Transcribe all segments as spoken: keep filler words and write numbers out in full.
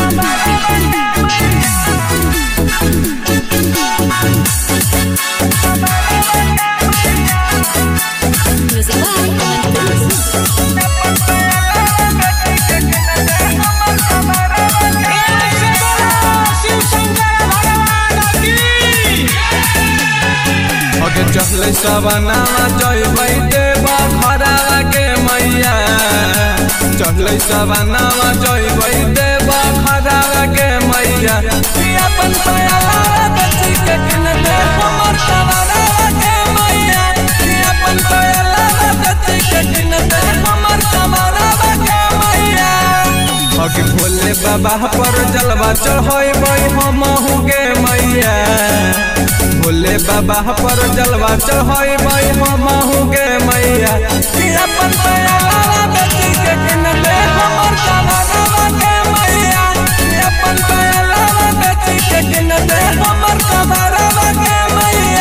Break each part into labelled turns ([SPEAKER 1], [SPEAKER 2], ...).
[SPEAKER 1] चहले सवनावा जइबै देवा घरवा के मैया चहले सवनावा जइबै देवा घरवा के मैया अपन पयाला बच्ची के किनते हमर सवनावा के मैया अपन पयाला बच्ची के किनते हमर सवनावा के मैया हक भोले बाबा पर जलवा चढ़ैबै हमहु के मैया भोले बाबा पर जलवा चढ़ैबै हमहु के मैया अपन पयाला बेटी के किनते हमर सवनावा के मैया अपन पयाला बेटी के किनते हमर सवनावा के मैया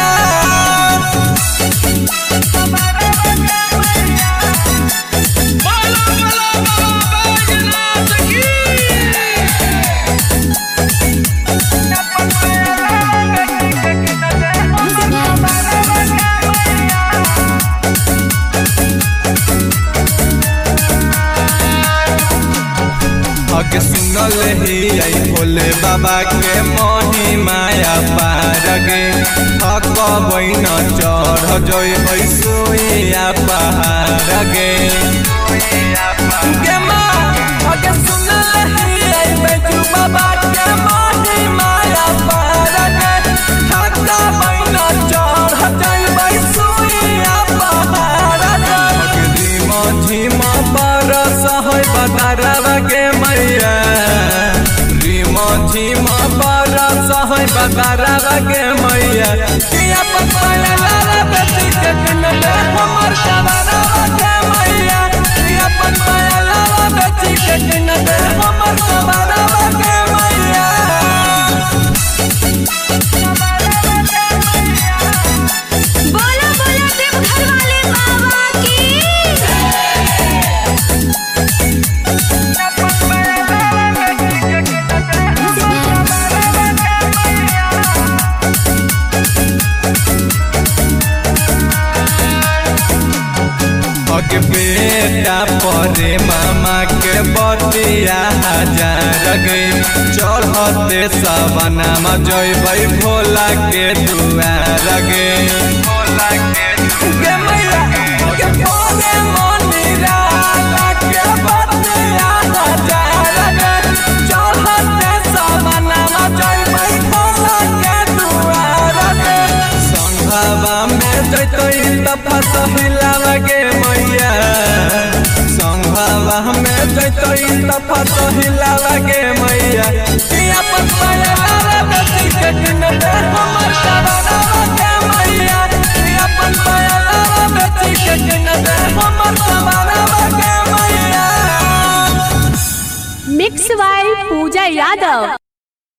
[SPEAKER 1] के सुनल ही आई भोले बाबा के मोही माया पार गे थकबै न चढ़ जइबै सोइया पहाड़ गे के माँ के सुनल ही आई बैजू बाबा के मोही माया पार गे थकबै न चढ़ जइबै सोइया पहाड़ गे धीमा धीमा बरस है बदरवा के मैया रीमा झीमा बरस है बदरवा के मैया अपन पयाला बेटी के किनते हमर सवनावा के मैया अपन पयाला बेटी के किनते हमर सवनावा के मैया
[SPEAKER 2] बोलो बोलो देवघर वाले बाबा की
[SPEAKER 1] के बेटा परे मामा के बतिया हजार गे चढ़ते सवनामा जइबै भोला के दुआर गे भोला के मैया के परे मनीरा के बतिया हजार गे चढ़ते सवनामा जइबै भोला के दुआर गे संघवा में जइतै त फसहिलावा के मैया संघवा में जइतै त फसहिलावा के मैया अपन पयाला बेटी के किनते हमर सवनावा के मैया अपन पयाला बेटी के किनते हमर सवनावा के मैया
[SPEAKER 2] मिक्स बाय पूजा यादव।